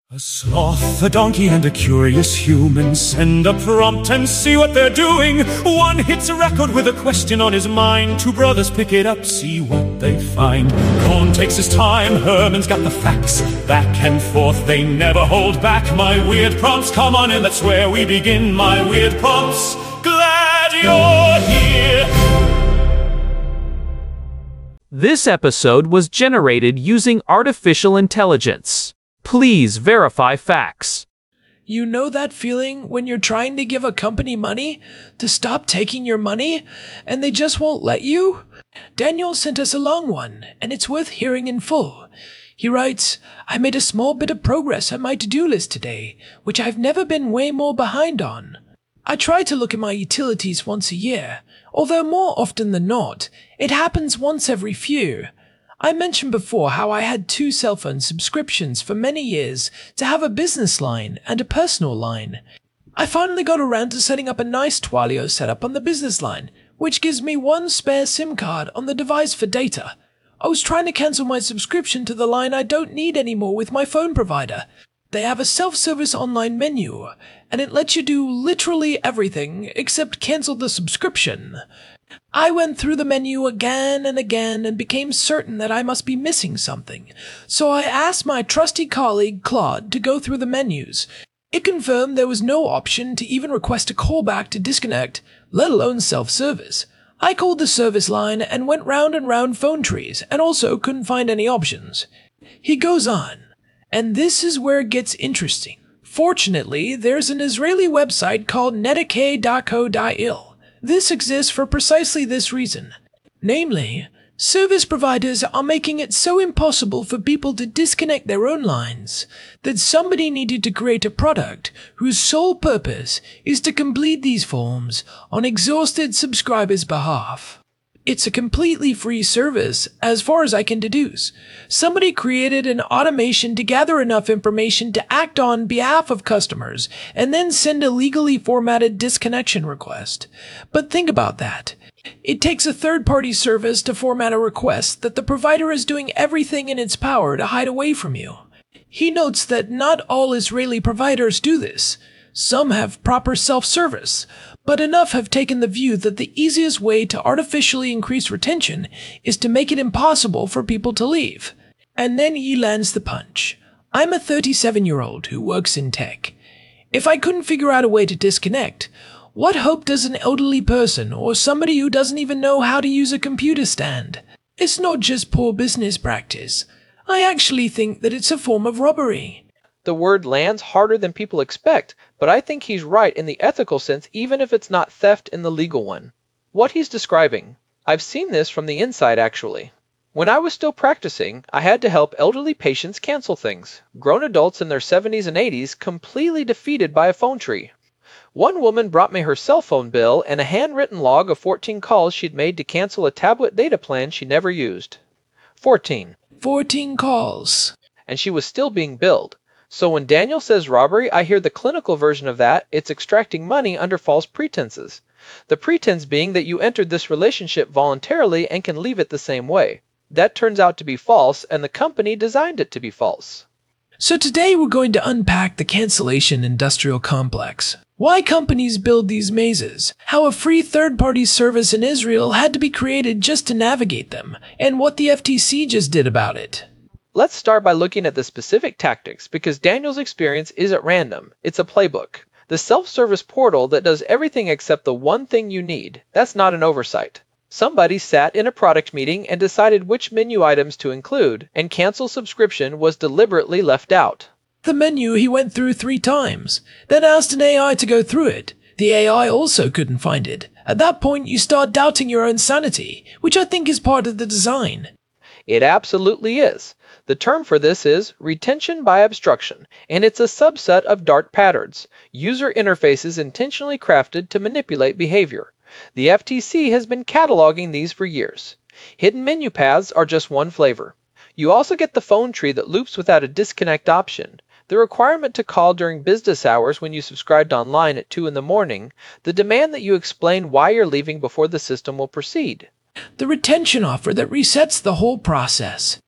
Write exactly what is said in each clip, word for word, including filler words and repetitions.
A sloth, a donkey, and a curious human send a prompt and see what they're doing. One hits a record with a question on his mind. Two brothers pick it up, see what they find. Cohn takes his time, Herman's got the facts. Back and forth, they never hold back. My weird prompts, come on in, that's where we begin. My weird prompts, glad you're here. This episode was generated using artificial intelligence. Please verify facts. You know that feeling when you're trying to give a company money to stop taking your money and they just won't let you? Daniel sent us a long one, and it's worth hearing in full. He writes, I made a small bit of progress on my to-do list today, which I've never been way more behind on. I try to look at my utilities once a year, although more often than not, it happens once every few. I mentioned before how I had two cell phone subscriptions for many years to have a business line and a personal line. I finally got around to setting up a nice Twilio setup on the business line, which gives me one spare SIM card on the device for data. I was trying to cancel my subscription to the line I don't need anymore with my phone provider. They have a self-service online menu, and it lets you do literally everything except cancel the subscription. I went through the menu again and again and became certain that I must be missing something, so I asked my trusty colleague Claude to go through the menus. It confirmed there was no option to even request a callback to disconnect, let alone self-service. I called the service line and went round and round phone trees and also couldn't find any options. He goes on, and this is where it gets interesting. Fortunately, there's an Israeli website called netake dot co dot il. This exists for precisely this reason. Namely, service providers are making it so impossible for people to disconnect their own lines that somebody needed to create a product whose sole purpose is to complete these forms on exhausted subscribers' behalf. It's a completely free service, as far as I can deduce. Somebody created an automation to gather enough information to act on behalf of customers, and then send a legally formatted disconnection request. But think about that. It takes a third-party service to format a request that the provider is doing everything in its power to hide away from you. He notes that not all Israeli providers do this. Some have proper self-service, but enough have taken the view that the easiest way to artificially increase retention is to make it impossible for people to leave. And then he lands the punch. I'm a thirty-seven-year-old who works in tech. If I couldn't figure out a way to disconnect, what hope does an elderly person or somebody who doesn't even know how to use a computer stand? It's not just poor business practice. I actually think that it's a form of robbery. The word lands harder than people expect, but I think he's right in the ethical sense even if it's not theft in the legal one. What he's describing, I've seen this from the inside actually. When I was still practicing, I had to help elderly patients cancel things. Grown adults in their seventies and eighties completely defeated by a phone tree. One woman brought me her cell phone bill and a handwritten log of fourteen calls she'd made to cancel a tablet data plan she never used. fourteen. fourteen calls. And she was still being billed. So when Daniel says robbery, I hear the clinical version of that, it's extracting money under false pretenses. The pretense being that you entered this relationship voluntarily and can leave it the same way. That turns out to be false, and the company designed it to be false. So today we're going to unpack the cancellation industrial complex. Why companies build these mazes, how a free third-party service in Israel had to be created just to navigate them, and what the F T C just did about it. Let's start by looking at the specific tactics, because Daniel's experience isn't random, it's a playbook. The self-service portal that does everything except the one thing you need, that's not an oversight. Somebody sat in a product meeting and decided which menu items to include, and cancel subscription was deliberately left out. The menu he went through three times, then asked an A I to go through it. The A I also couldn't find it. At that point, you start doubting your own sanity, which I think is part of the design. It absolutely is. The term for this is retention by obstruction, and it's a subset of DART patterns, user interfaces intentionally crafted to manipulate behavior. The F T C has been cataloging these for years. Hidden menu paths are just one flavor. You also get the phone tree that loops without a disconnect option, the requirement to call during business hours when you subscribed online at two in the morning, the demand that you explain why you're leaving before the system will proceed. The retention offer that resets the whole process.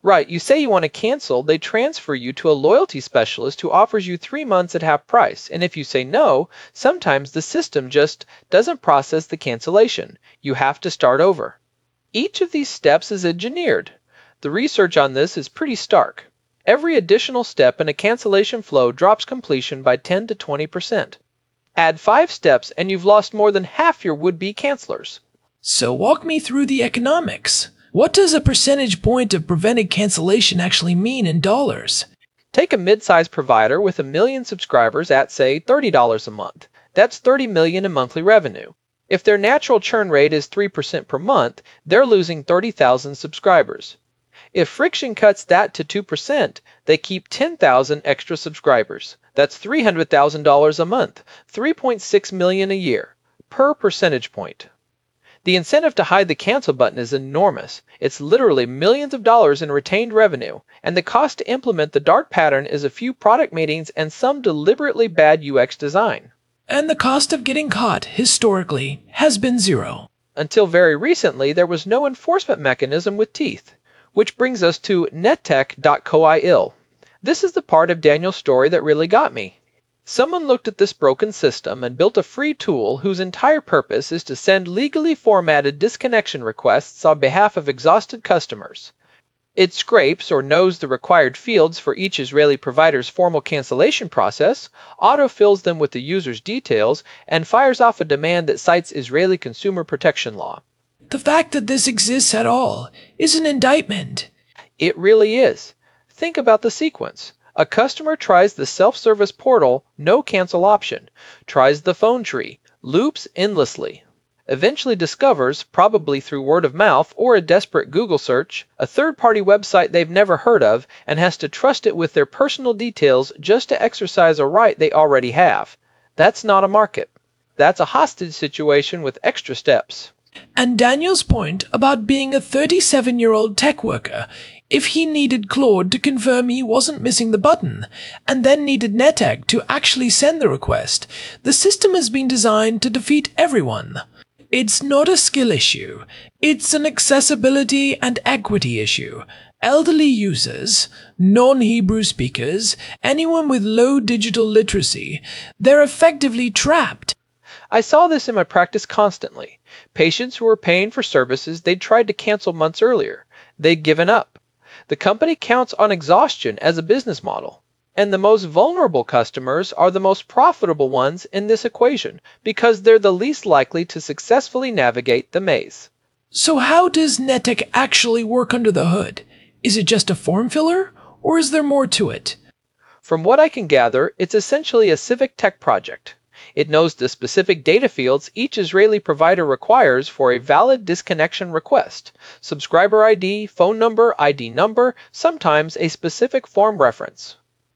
Right, you say you want to cancel, they transfer you to a loyalty specialist who offers you three months at half price, and if you say no, sometimes the system just doesn't process the cancellation. You have to start over. Each of these steps is engineered. The research on this is pretty stark. Every additional step in a cancellation flow drops completion by ten to twenty percent. Add five steps and you've lost more than half your would-be cancelers. So walk me through the economics. What does a percentage point of prevented cancellation actually mean in dollars? Take a mid-sized provider with a million subscribers at, say, thirty dollars a month. That's thirty million dollars in monthly revenue. If their natural churn rate is three percent per month, they're losing thirty thousand subscribers. If Friction cuts that to two percent, they keep ten thousand extra subscribers. That's three hundred thousand dollars a month, three point six million dollars a year, per percentage point. The incentive to hide the cancel button is enormous. It's literally millions of dollars in retained revenue, and the cost to implement the dark pattern is a few product meetings and some deliberately bad U X design. And the cost of getting caught, historically, has been zero. Until very recently, there was no enforcement mechanism with teeth. Which brings us to nettech dot co-il. This is the part of Daniel's story that really got me. Someone looked at this broken system and built a free tool whose entire purpose is to send legally formatted disconnection requests on behalf of exhausted customers. It scrapes or knows the required fields for each Israeli provider's formal cancellation process, autofills them with the user's details, and fires off a demand that cites Israeli consumer protection law. The fact that this exists at all is an indictment. It really is. Think about the sequence. A customer tries the self-service portal, no cancel option, tries the phone tree, loops endlessly, eventually discovers, probably through word of mouth or a desperate Google search, a third-party website they've never heard of and has to trust it with their personal details just to exercise a right they already have. That's not a market. That's a hostage situation with extra steps. And Daniel's point about being a thirty-seven-year-old tech worker, if he needed Claude to confirm he wasn't missing the button, and then needed NetEck to actually send the request, the system has been designed to defeat everyone. It's not a skill issue. It's an accessibility and equity issue. Elderly users, non-Hebrew speakers, anyone with low digital literacy, they're effectively trapped. I saw this in my practice constantly. Patients who were paying for services they'd tried to cancel months earlier. They'd given up. The company counts on exhaustion as a business model. And the most vulnerable customers are the most profitable ones in this equation because they're the least likely to successfully navigate the maze. So how does NetEck actually work under the hood? Is it just a form filler, or is there more to it? From what I can gather, it's essentially a civic tech project. It knows the specific data fields each Israeli provider requires for a valid disconnection request: subscriber I D, phone number, I D number, sometimes a specific form reference.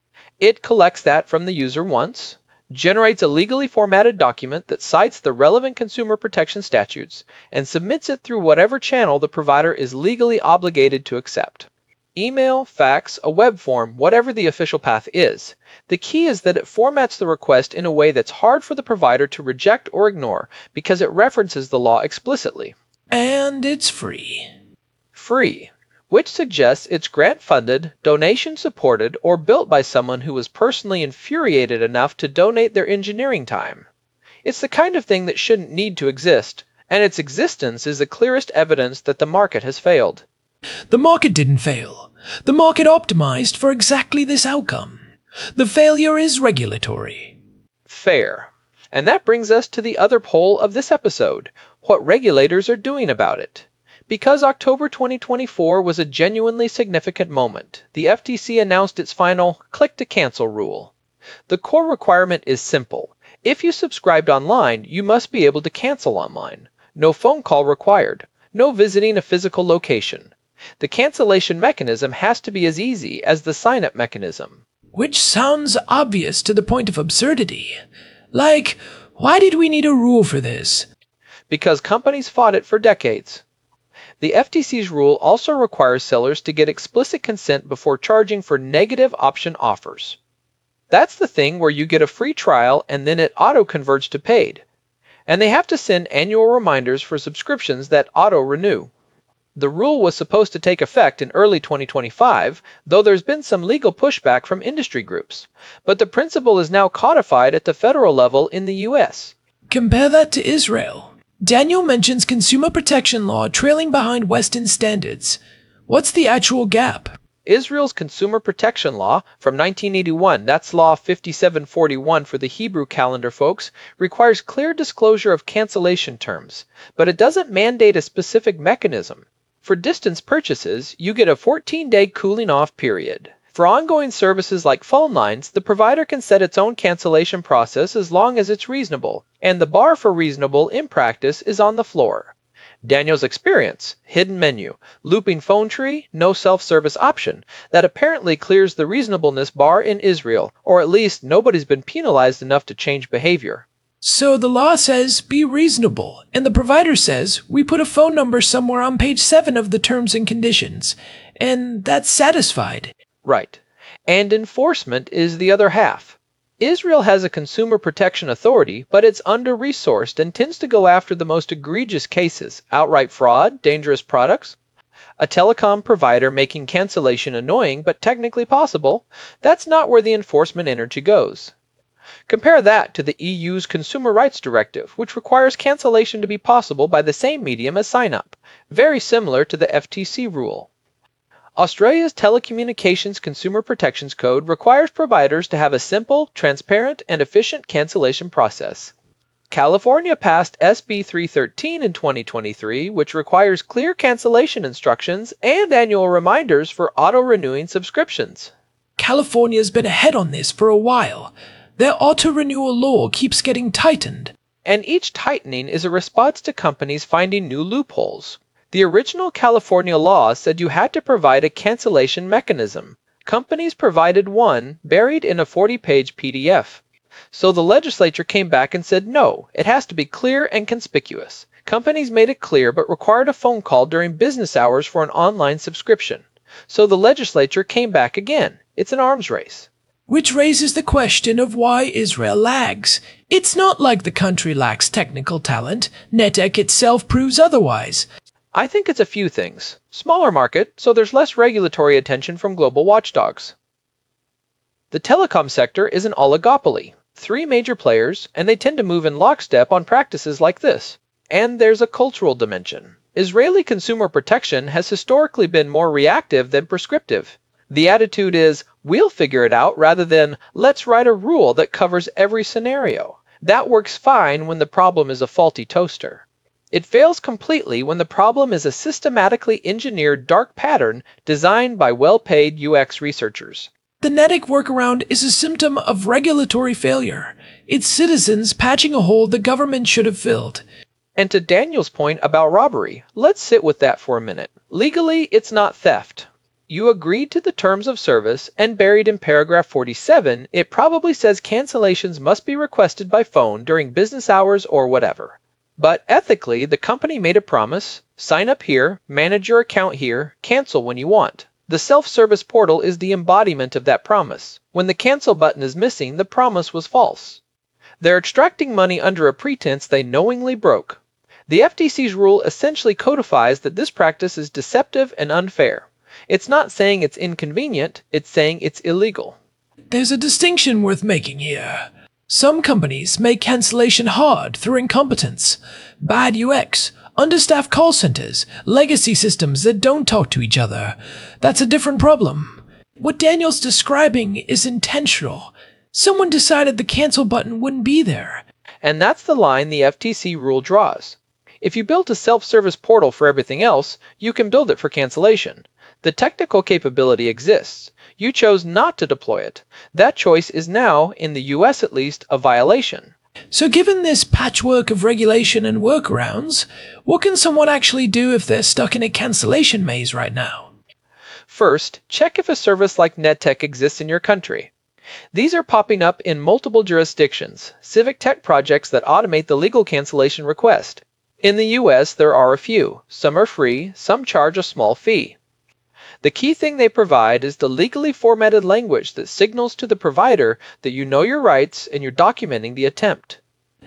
It collects that from the user once, generates a legally formatted document that cites the relevant consumer protection statutes, and submits it through whatever channel the provider is legally obligated to accept. Email, fax, a web form, whatever the official path is. The key is that it formats the request in a way that's hard for the provider to reject or ignore because it references the law explicitly. And it's free. Free, which suggests it's grant-funded, donation-supported, or built by someone who was personally infuriated enough to donate their engineering time. It's the kind of thing that shouldn't need to exist, and its existence is the clearest evidence that the market has failed. The market didn't fail. The market optimized for exactly this outcome. The failure is regulatory. Fair. And that brings us to the other poll of this episode, what regulators are doing about it. Because October twenty twenty-four was a genuinely significant moment, the F T C announced its final click-to-cancel rule. The core requirement is simple. If you subscribed online, you must be able to cancel online. No phone call required. No visiting a physical location. The cancellation mechanism has to be as easy as the sign-up mechanism. Which sounds obvious to the point of absurdity. Like, why did we need a rule for this? Because companies fought it for decades. The F T C's rule also requires sellers to get explicit consent before charging for negative option offers. That's the thing where you get a free trial and then it auto-converts to paid. And they have to send annual reminders for subscriptions that auto-renew. The rule was supposed to take effect in early twenty twenty-five, though there's been some legal pushback from industry groups. But the principle is now codified at the federal level in the U S. Compare that to Israel. Daniel mentions consumer protection law trailing behind Western standards. What's the actual gap? Israel's Consumer Protection Law from nineteen eighty-one, that's Law fifty-seven forty-one for the Hebrew calendar folks, requires clear disclosure of cancellation terms, but it doesn't mandate a specific mechanism. For distance purchases, you get a fourteen-day cooling-off period. For ongoing services like phone lines, the provider can set its own cancellation process as long as it's reasonable, and the bar for reasonable in practice is on the floor. Daniel's experience, hidden menu, looping phone tree, no self-service option, that apparently clears the reasonableness bar in Israel, or at least nobody's been penalized enough to change behavior. So the law says be reasonable, and the provider says we put a phone number somewhere on page seven of the terms and conditions, and that's satisfied. Right. And enforcement is the other half. Israel has a consumer protection authority, but it's under-resourced and tends to go after the most egregious cases, outright fraud, dangerous products, a telecom provider making cancellation annoying but technically possible. That's not where the enforcement energy goes. Compare that to the E U's Consumer Rights Directive, which requires cancellation to be possible by the same medium as sign-up, very similar to the F T C rule. Australia's Telecommunications Consumer Protections Code requires providers to have a simple, transparent, and efficient cancellation process. California passed S B three thirteen in twenty twenty-three, which requires clear cancellation instructions and annual reminders for auto-renewing subscriptions. California's been ahead on this for a while. Their auto-renewal law keeps getting tightened. And each tightening is a response to companies finding new loopholes. The original California law said you had to provide a cancellation mechanism. Companies provided one, buried in a forty-page P D F. So the legislature came back and said no, it has to be clear and conspicuous. Companies made it clear but required a phone call during business hours for an online subscription. So the legislature came back again. It's an arms race. Which raises the question of why Israel lags. It's not like the country lacks technical talent. NetEck itself proves otherwise. I think it's a few things. Smaller market, so there's less regulatory attention from global watchdogs. The telecom sector is an oligopoly. Three major players, and they tend to move in lockstep on practices like this. And there's a cultural dimension. Israeli consumer protection has historically been more reactive than prescriptive. The attitude is, we'll figure it out rather than, let's write a rule that covers every scenario. That works fine when the problem is a faulty toaster. It fails completely when the problem is a systematically engineered dark pattern designed by well-paid U X researchers. The NetEck workaround is a symptom of regulatory failure. It's citizens patching a hole the government should have filled. And to Daniel's point about robbery, let's sit with that for a minute. Legally, it's not theft. You agreed to the terms of service, and buried in paragraph forty-seven, it probably says cancellations must be requested by phone during business hours or whatever. But ethically, the company made a promise, sign up here, manage your account here, cancel when you want. The self-service portal is the embodiment of that promise. When the cancel button is missing, the promise was false. They're extracting money under a pretense they knowingly broke. The F T C's rule essentially codifies that this practice is deceptive and unfair. It's not saying it's inconvenient, it's saying it's illegal. There's a distinction worth making here. Some companies make cancellation hard through incompetence, bad U X, understaffed call centers, legacy systems that don't talk to each other. That's a different problem. What Daniel's describing is intentional. Someone decided the cancel button wouldn't be there. And that's the line the F T C rule draws. If you built a self-service portal for everything else, you can build it for cancellation. The technical capability exists. You chose not to deploy it. That choice is now, in the U S at least, a violation. So given this patchwork of regulation and workarounds, what can someone actually do if they're stuck in a cancellation maze right now? First, check if a service like NetEck exists in your country. These are popping up in multiple jurisdictions, civic tech projects that automate the legal cancellation request. In the U S, there are a few. Some are free, some charge a small fee. The key thing they provide is the legally formatted language that signals to the provider that you know your rights and you're documenting the attempt.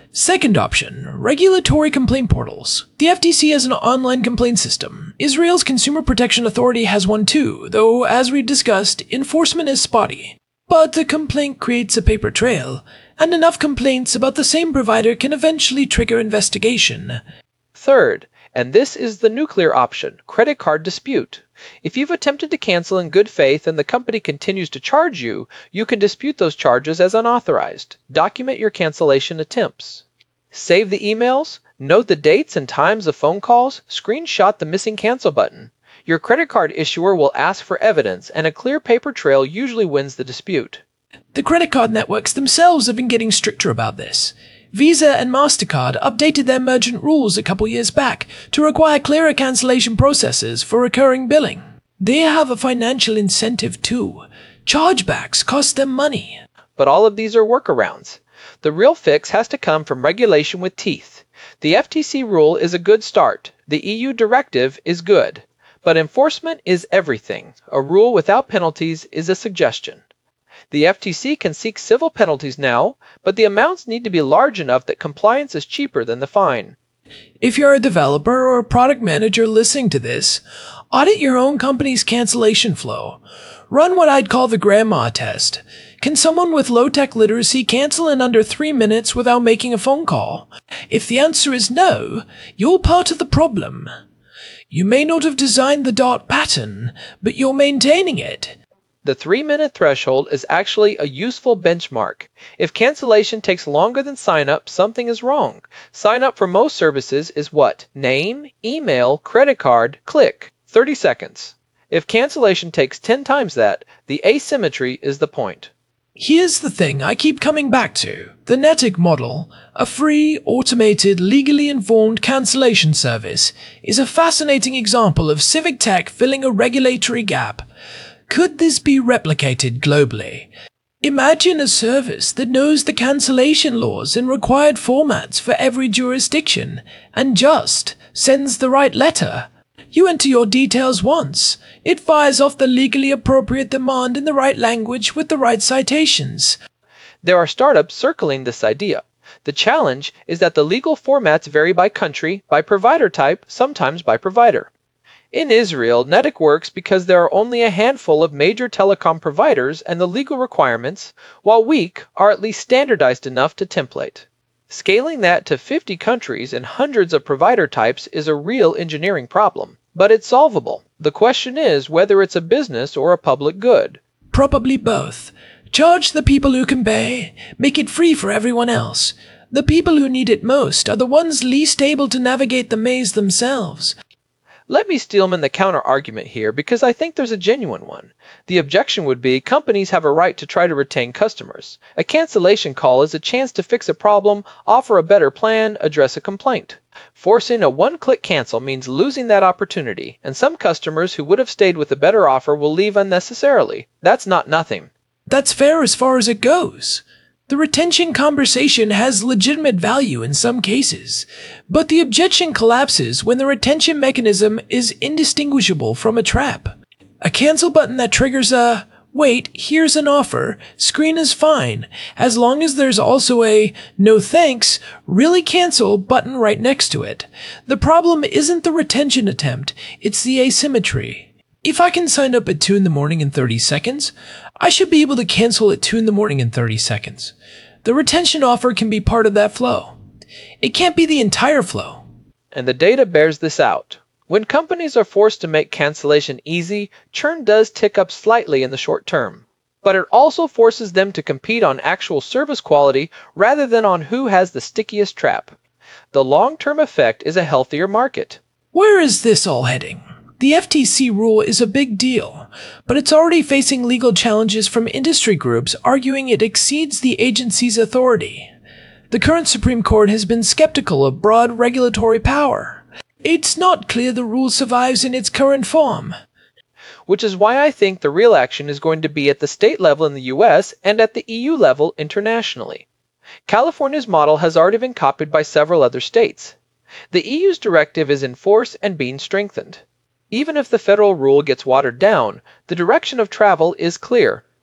Second option, regulatory complaint portals. The F T C has an online complaint system. Israel's Consumer Protection Authority has one too, though, as we discussed, enforcement is spotty. But a complaint creates a paper trail, and enough complaints about the same provider can eventually trigger investigation. Third, and this is the nuclear option, credit card dispute. If you've attempted to cancel in good faith and the company continues to charge you, you can dispute those charges as unauthorized. Document your cancellation attempts. Save the emails, note the dates and times of phone calls, screenshot the missing cancel button. Your credit card issuer will ask for evidence, and a clear paper trail usually wins the dispute. The credit card networks themselves have been getting stricter about this. Visa and MasterCard updated their merchant rules a couple years back to require clearer cancellation processes for recurring billing. They have a financial incentive too. Chargebacks cost them money. But all of these are workarounds. The real fix has to come from regulation with teeth. The F T C rule is a good start. The E U directive is good. But enforcement is everything. A rule without penalties is a suggestion. The F T C can seek civil penalties now, but the amounts need to be large enough that compliance is cheaper than the fine. If you're a developer or a product manager listening to this, audit your own company's cancellation flow. Run what I'd call the grandma test. Can someone with low-tech literacy cancel in under three minutes without making a phone call? If the answer is no, you're part of the problem. You may not have designed the dot pattern, but you're maintaining it. The three-minute threshold is actually a useful benchmark. If cancellation takes longer than sign-up, something is wrong. Sign-up for most services is what? Name, email, credit card, click. thirty seconds. If cancellation takes ten times that, the asymmetry is the point. Here's the thing I keep coming back to. The Netic model, a free, automated, legally informed cancellation service, is a fascinating example of civic tech filling a regulatory gap. Could this be replicated globally? Imagine a service that knows the cancellation laws and required formats for every jurisdiction, and just sends the right letter. You enter your details once. It fires off the legally appropriate demand in the right language with the right citations. There are startups circling this idea. The challenge is that the legal formats vary by country, by provider type, sometimes by provider. In Israel, Netic works because there are only a handful of major telecom providers and the legal requirements, while weak, are at least standardized enough to template. Scaling that to fifty countries and hundreds of provider types is a real engineering problem, but it's solvable. The question is whether it's a business or a public good. Probably both. Charge the people who can pay, make it free for everyone else. The people who need it most are the ones least able to navigate the maze themselves. Let me steelman the counter-argument here because I think there's a genuine one. The objection would be companies have a right to try to retain customers. A cancellation call is a chance to fix a problem, offer a better plan, address a complaint. Forcing a one-click cancel means losing that opportunity, and some customers who would have stayed with a better offer will leave unnecessarily. That's not nothing. That's fair as far as it goes. The retention conversation has legitimate value in some cases, but the objection collapses when the retention mechanism is indistinguishable from a trap. A cancel button that triggers a, wait, here's an offer, screen is fine, as long as there's also a, no thanks, really cancel button right next to it. The problem isn't the retention attempt, it's the asymmetry. If I can sign up at two in the morning in thirty seconds, I should be able to cancel at two in the morning in thirty seconds. The retention offer can be part of that flow. It can't be the entire flow. And the data bears this out. When companies are forced to make cancellation easy, churn does tick up slightly in the short term. But it also forces them to compete on actual service quality rather than on who has the stickiest trap. The long-term effect is a healthier market. Where is this all heading? The F T C rule is a big deal, but it's already facing legal challenges from industry groups arguing it exceeds the agency's authority. The current Supreme Court has been skeptical of broad regulatory power. It's not clear the rule survives in its current form. Which is why I think the real action is going to be at the state level in the U S and at the E U level internationally. California's model has already been copied by several other states. The E U's directive is in force and being strengthened. Even if the federal rule gets watered down, the direction of travel is clear.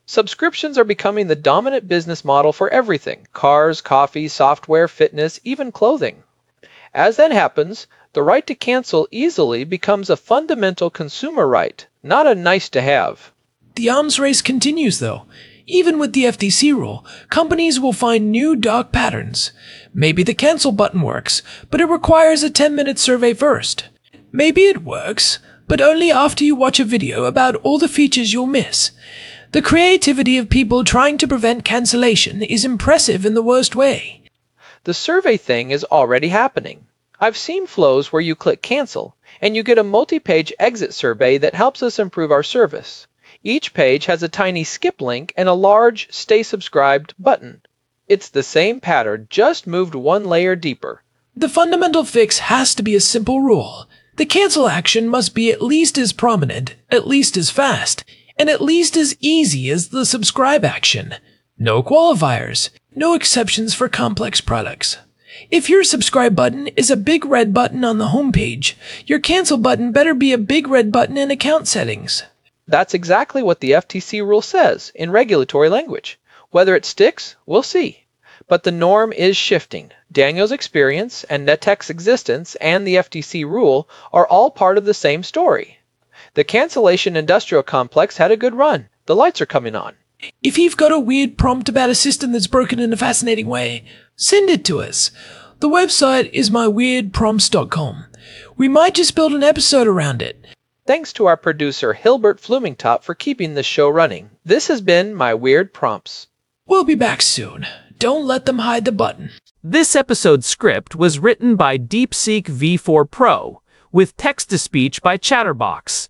Subscriptions are becoming the dominant business model for everything: cars, coffee, software, fitness, even clothing. As that happens, the right to cancel easily becomes a fundamental consumer right, not a nice to have. The arms race continues, though. Even with the F T C rule, companies will find new dark patterns. Maybe the cancel button works, but it requires a ten minute survey first. Maybe it works, but only after you watch a video about all the features you'll miss. The creativity of people trying to prevent cancellation is impressive in the worst way. The survey thing is already happening. I've seen flows where you click cancel, and you get a multi-page exit survey that helps us improve our service. Each page has a tiny skip link and a large stay subscribed button. It's the same pattern, just moved one layer deeper. The fundamental fix has to be a simple rule. The cancel action must be at least as prominent, at least as fast, and at least as easy as the subscribe action. No qualifiers, no exceptions for complex products. If your subscribe button is a big red button on the homepage, your cancel button better be a big red button in account settings. That's exactly what the F T C rule says in regulatory language. Whether it sticks, we'll see. But the norm is shifting. Daniel's experience and NetTech's existence and the F T C rule are all part of the same story. The cancellation industrial complex had a good run. The lights are coming on. If you've got a weird prompt about a system that's broken in a fascinating way, send it to us. The website is my weird prompts dot com. We might just build an episode around it. Thanks to our producer Hilbert Flumingtop for keeping this show running. This has been My Weird Prompts. We'll be back soon. Don't let them hide the button. This episode's script was written by DeepSeek V four Pro, with text-to-speech by Chatterbox.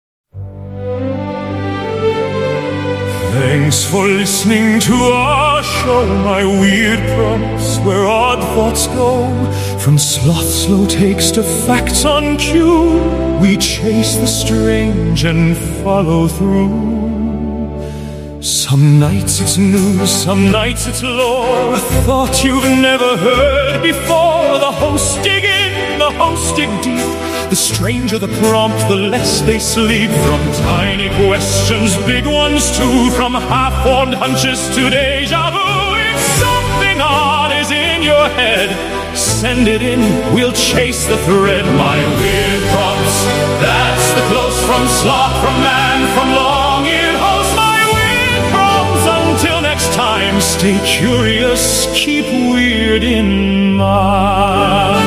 Thanks for listening to our show, My Weird Prompts, where odd thoughts go. From sloth slow takes to facts on cue, we chase the strange and follow through. Some nights it's news, some nights it's lore, a thought you've never heard before. The hosts dig in, the hosts dig deep. The stranger the prompt, the less they sleep. From tiny questions, big ones too, from half-formed hunches to deja vu. If something odd is in your head, send it in, we'll chase the thread. My Weird Prompts, that's the close from sloth, from man, from long-eared host. My Weird Prompts, until next time, stay curious, keep weird in mind.